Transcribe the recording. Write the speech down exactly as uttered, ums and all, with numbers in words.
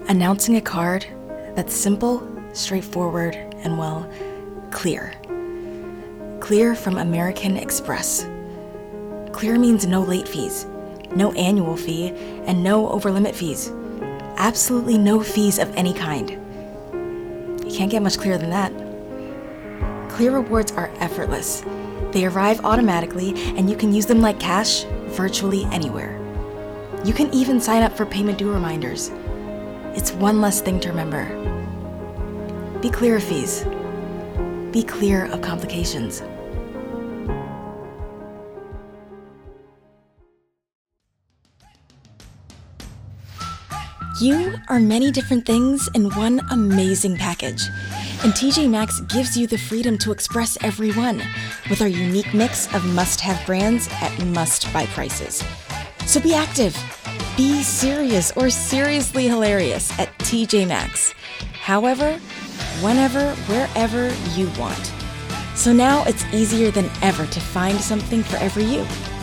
Announcing a card that's simple, straightforward, and, well, clear. Clear from American Express. Clear means no late fees, no annual fee, and no over-limit fees. Absolutely no fees of any kind. You can't get much clearer than that. Clear rewards are effortless. They arrive automatically, and you can use them like cash virtually anywhere. You can even sign up for payment due reminders. It's one less thing to remember. Be clear of fees. Be clear of complications. You are many different things in one amazing package. And T J Maxx gives you the freedom to express every one with our unique mix of must-have brands at must-buy prices. So be active, be serious or seriously hilarious at T J Maxx. However, whenever, wherever you want. So now it's easier than ever to find something for every you.